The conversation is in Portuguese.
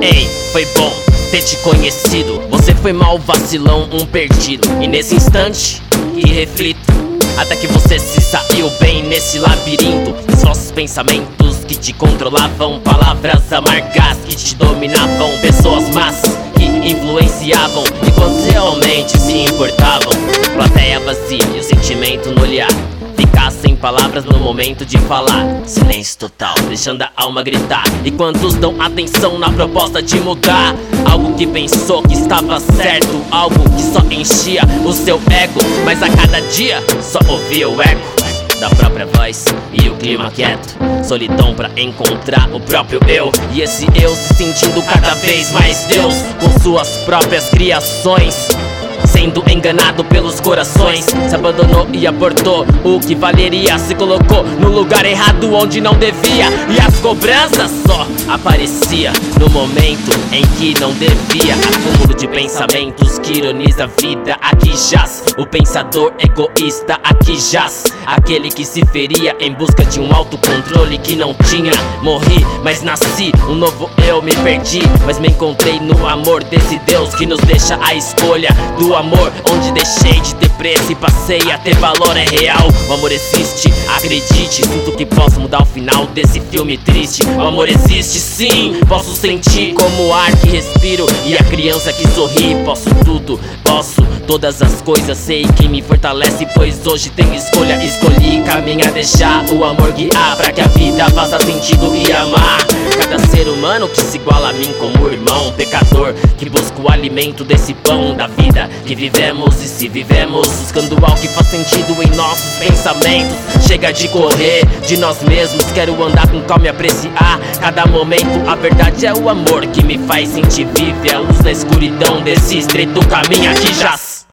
Ei, foi bom ter te conhecido. Você foi mal vacilão, um perdido. E nesse instante que reflito, até que você se saiu bem nesse labirinto. Os falsos pensamentos que te controlavam, palavras amargas que te dominavam, pessoas más que influenciavam e quantos realmente se importavam. Plateia vazia e o sentimento no olhar, ficar sem palavras no momento de falar. Silêncio total, deixando a alma gritar. E quantos dão atenção na proposta de mudar algo que pensou que estava certo, algo que só enchia o seu ego, mas a cada dia só ouvia o eco da própria voz e o clima quieto. Solidão pra encontrar o próprio eu, e esse eu se sentindo cada vez mais Deus, com suas próprias criações, sendo enganado pelos corações. Se abandonou e abortou o que valeria, se colocou no lugar errado onde não devia, e as cobranças só aparecia no momento em que não devia. Acúmulo de pensamentos que ironiza a vida. Aqui jaz o pensador egoísta, aqui jaz aquele que se feria em busca de um autocontrole que não tinha. Morri, mas nasci, um novo eu me perdi, mas me encontrei no amor desse Deus que nos deixa a escolha do amor, onde deixei de ter preço e passei a ter valor. É real, o amor existe, acredite. Sinto que posso mudar o final desse filme triste. O amor existe sim, posso sentir como o ar que respiro e a criança que sorri. Posso tudo, posso todas as coisas, sei quem me fortalece, pois hoje tenho escolha. Escolhi caminhar, deixar o amor guiar, pra que a vida faça sentido e amar cada ser humano que se iguala a mim como irmão. Pecador que busca o alimento desse pão da vida que vivemos, e se vivemos buscando algo que faz sentido em nossos pensamentos. Chega de correr de nós mesmos, quero andar com calma e apreciar cada momento. A verdade é o amor que me faz sentir viver, a luz na escuridão desse estreito caminho. Aqui já